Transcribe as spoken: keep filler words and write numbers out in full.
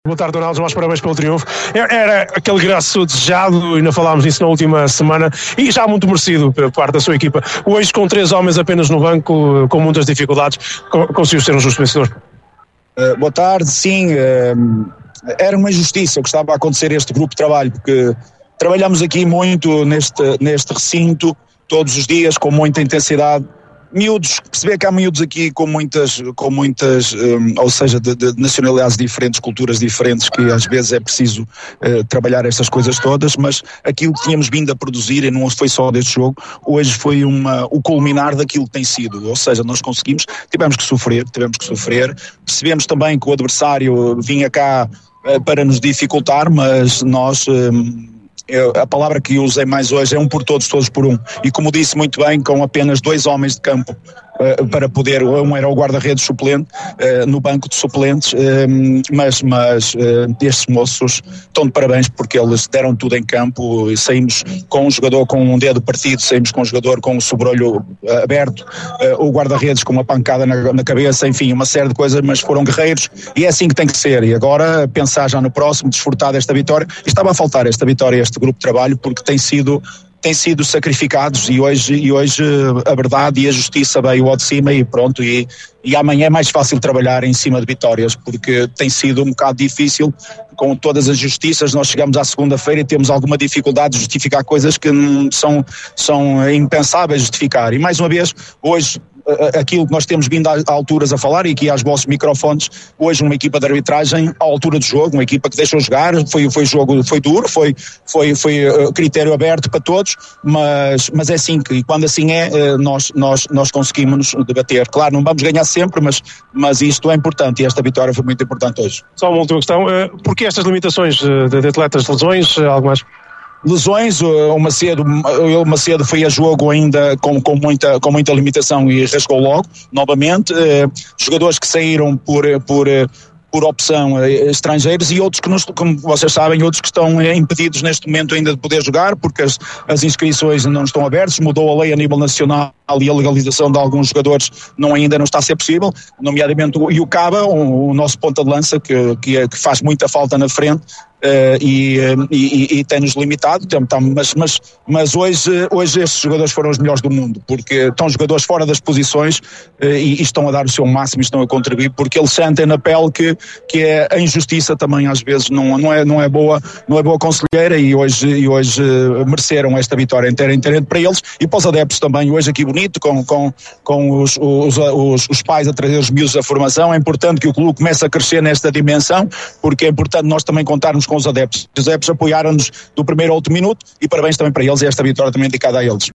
Boa tarde, Dona Alves, mais parabéns pelo triunfo. Era aquele graço desejado, ainda falámos disso na última semana, e já muito merecido por parte da sua equipa. Hoje, com três homens apenas no banco, com muitas dificuldades, conseguiu ser um justo vencedor. Uh, boa tarde, sim, uh, era uma injustiça o que estava a acontecer este grupo de trabalho, porque trabalhamos aqui muito neste, neste recinto, todos os dias, com muita intensidade. Miúdos, perceber que há miúdos aqui com muitas, com muitas um, ou seja, de, de nacionalidades diferentes, culturas diferentes, que às vezes é preciso uh, trabalhar estas coisas todas, mas aquilo que tínhamos vindo a produzir, e não foi só deste jogo, hoje foi uma, o culminar daquilo que tem sido, ou seja, nós conseguimos, tivemos que sofrer, tivemos que sofrer, percebemos também que o adversário vinha cá uh, para nos dificultar, mas nós... Um, Eu, a palavra que usei mais hoje é um por todos, todos por um, e como disse muito bem, com apenas dois homens de campo uh, para poder, um era o guarda-redes suplente uh, no banco de suplentes, uh, mas, mas uh, estes moços estão de parabéns porque eles deram tudo em campo, e saímos com um jogador com um dedo partido, saímos com um jogador com um sobrolho uh, aberto, uh, o guarda-redes com uma pancada na, na cabeça, enfim, uma série de coisas, mas foram guerreiros, e é assim que tem que ser. E agora pensar já no próximo, desfrutar desta vitória, e estava a faltar esta vitória, este grupo de trabalho, porque tem sido, tem sido sacrificados, e hoje, e hoje a verdade e a justiça veio ao de cima, e pronto, e, e amanhã é mais fácil trabalhar em cima de vitórias, porque tem sido um bocado difícil com todas as justiças. Nós chegamos à segunda-feira e temos alguma dificuldade de justificar coisas que são, são impensáveis justificar, e mais uma vez, hoje aquilo que nós temos vindo a alturas a falar, e aqui aos vossos microfones, hoje uma equipa de arbitragem à altura do jogo, uma equipa que deixou jogar, foi, foi jogo, foi duro, foi, foi, foi uh, critério aberto para todos, mas, mas é assim que, e quando assim é, uh, nós, nós, nós conseguimos debater. Claro, não vamos ganhar sempre, mas, mas isto é importante, e esta vitória foi muito importante hoje. Só uma última questão, uh, porquê estas limitações de, de atletas de lesões, uh, algo mais? Lesões, o Macedo, o Macedo foi a jogo ainda com, com, muita, com muita limitação e rasgou logo, novamente, eh, jogadores que saíram por, por, por opção eh, estrangeiros, e outros que, nos, como vocês sabem, outros que estão eh, impedidos neste momento ainda de poder jogar, porque as, as inscrições não estão abertas, mudou a lei a nível nacional e a legalização de alguns jogadores não, ainda não está a ser possível, nomeadamente o Iucaba, o, o nosso ponta de lança, que, que, que faz muita falta na frente. Uh, e, e, e tem-nos limitado, mas, mas, mas hoje, hoje estes jogadores foram os melhores do mundo, porque estão jogadores fora das posições uh, e, e estão a dar o seu máximo, estão a contribuir, porque eles sentem na pele que, que é a injustiça também às vezes não, não, é, não, é, boa, não é boa conselheira, e hoje, e hoje uh, mereceram esta vitória inteira, inteira para eles e para os adeptos também. Hoje aqui bonito, com, com, com os, os, os, os pais a trazer os miúdos à formação. É importante que o clube comece a crescer nesta dimensão, porque é importante nós também contarmos com os adeptos. Os adeptos apoiaram-nos do primeiro ao último minuto, e parabéns também para eles, e esta vitória também dedicada a eles.